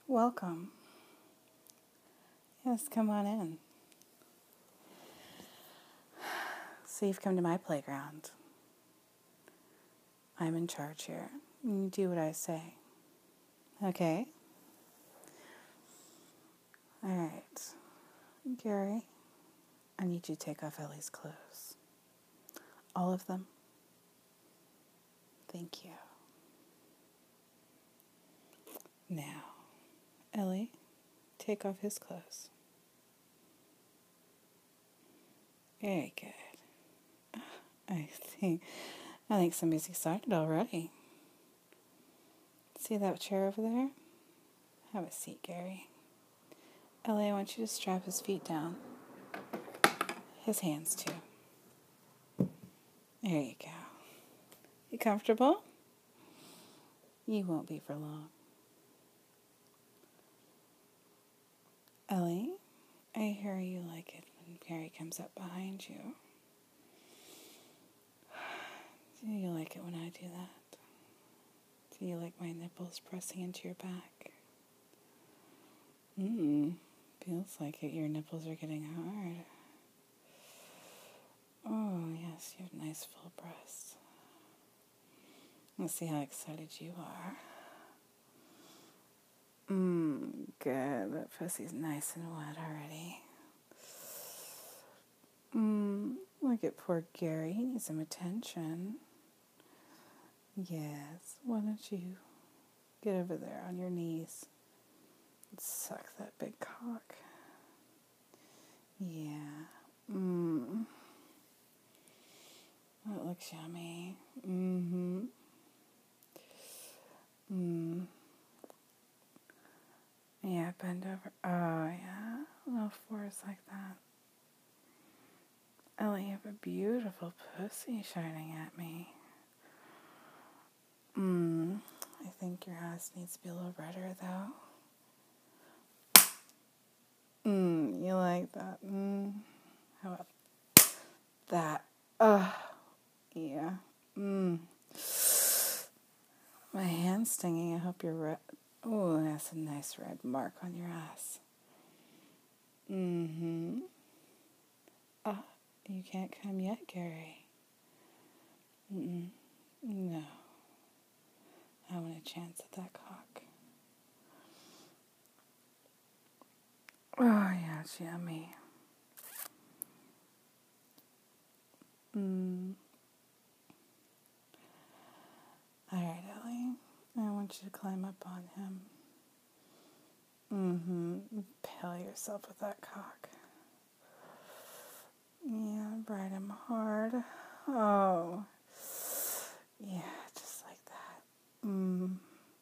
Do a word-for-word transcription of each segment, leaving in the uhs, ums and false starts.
Welcome. Yes, come on in. So you've come to my playground. I'm in charge here. You do what I say. Okay? All right. Gary, I need you to take off Ellie's clothes. All of them. Thank you. Now, Ellie, take off his clothes. Very good. I think I think somebody's excited already. See that chair over there? Have a seat, Gary. Ellie, I want you to strap his feet down. His hands, too. There you go. You comfortable? You won't be for long. Ellie, I hear you like it when Gary comes up behind you. Do you like it when I do that? Do you like my nipples pressing into your back? Mmm, feels like it. Your nipples are getting hard. Oh, yes, you have nice full breasts. Let's see how excited you are. Mmm, good. That pussy's nice and wet already. Mmm, look at poor Gary. He needs some attention. Yes, why don't you get over there on your knees and suck that big cock. Yeah. Mmm. That looks yummy. Mm-hmm. Mmm. Yeah, bend over. Oh, yeah. Little force like that. Ellie, you have a beautiful pussy shining at me. Mmm. I think your ass needs to be a little redder, though. Mmm. You like that? Mmm. How about that? Ugh. Yeah. Mmm. My hand's stinging. I hope you're red. Oh, that's a nice red mark on your ass. Mm-hmm. Ah, you can't come yet, Gary. Mm-mm. No. I want a chance at that cock. Oh, yeah, it's yummy. Mm. All right, Ellie. I want you to climb up on him. Mm-hmm. Impale yourself with that cock. Yeah, ride him hard. Oh. Yeah, just like that. Mm.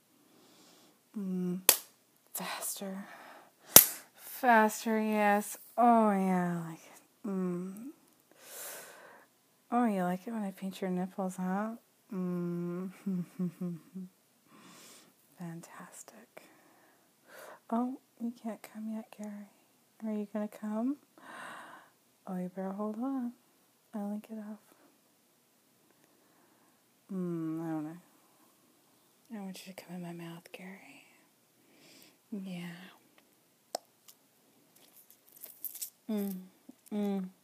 Mm. Faster. Faster, yes. Oh, yeah, I like it. Mm. Oh, you like it when I paint your nipples, huh? Mm. Fantastic. Oh, you can't come yet, Gary. Are you going to come? Oh, you better hold on. I'll link it off. Mm, I don't know. I want you to come in my mouth, Gary. Yeah. Mm. Mm.